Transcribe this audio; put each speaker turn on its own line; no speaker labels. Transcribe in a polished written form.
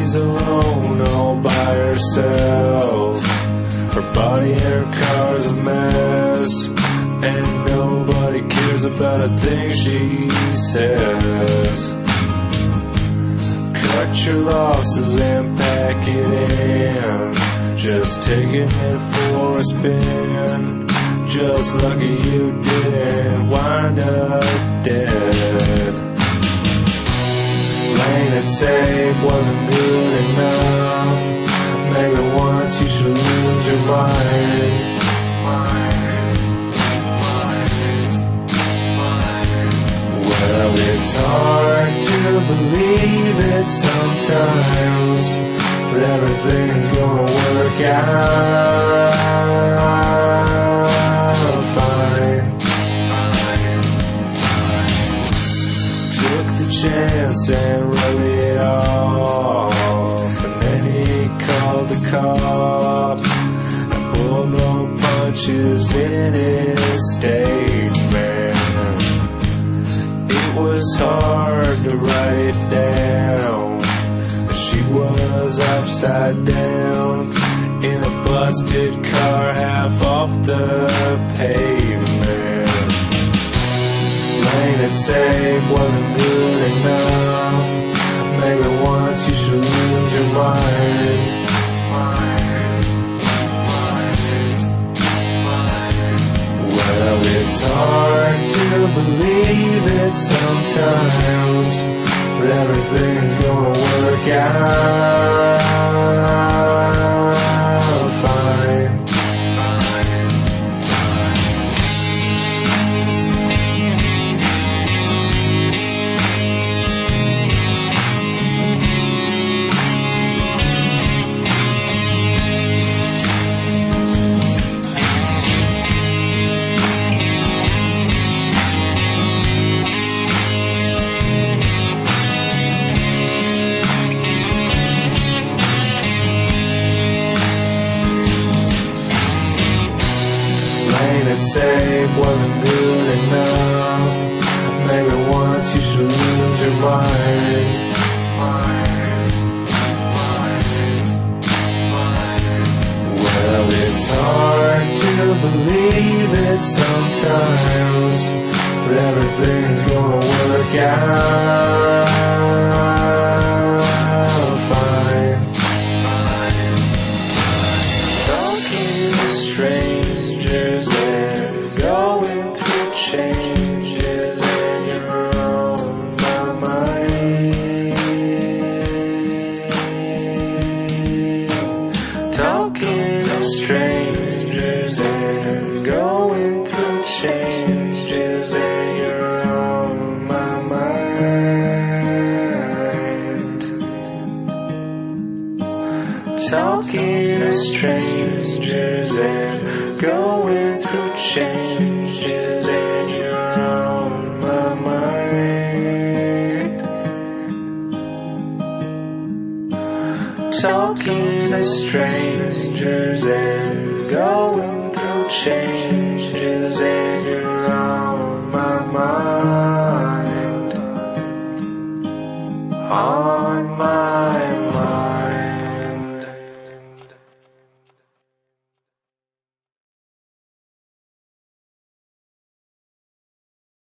she's alone all by herself. Her body and her car's a mess, and nobody cares about a thing she says. Cut your losses and pack it in, just taking it for a spin. Just lucky you didn't wind up dead. Playing it safe wasn't good enough. Maybe once you should lose your mind. Well, it's hard to believe it sometimes, but everything's gonna work out fine. Took the chance and wrote it off, and then he called the cops and pulled no punches in his statement. It was hard to write it down. She was upside down in a busted car half off the pavement. Playing it safe wasn't good enough. Maybe once you should lose your mind. Well, it's hard to believe it sometimes, but everything's gonna work out fine. It safe wasn't good enough. Maybe once you should lose your mind. Well, it's hard to believe it sometimes, but everything's gonna work out fine. Talking to strangers and going through changes in your own mind. Talking to strangers and going through changes in your own mind. Talking to strangers and going through changes in your own mind. Talking to strangers and going through changes in your own mind. On my